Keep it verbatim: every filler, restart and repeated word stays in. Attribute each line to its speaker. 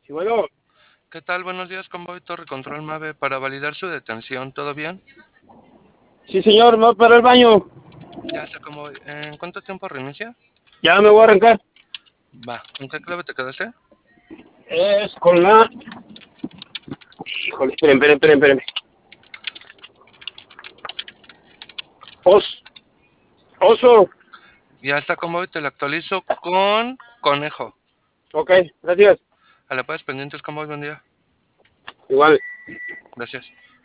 Speaker 1: Sí, bueno,
Speaker 2: ¿Qué tal? Buenos días, Convoy Torre Control Mave. Para validar su detención, ¿todo bien?
Speaker 1: sí, señor, me voy para el baño.
Speaker 2: Ya está, Convoy. ¿En cuánto tiempo reinicia?
Speaker 1: Ya me voy a arrancar.
Speaker 2: Va. ¿Con qué clave te quedaste?
Speaker 1: Es con la. Híjole, esperen, esperen, esperen, esperen. Os, oso.
Speaker 2: Ya está, Convoy. Te lo actualizo con Conejo.
Speaker 1: Ok, gracias.
Speaker 2: A la paz pendientes, Convoy. Buen día.
Speaker 1: Igual.
Speaker 2: Gracias.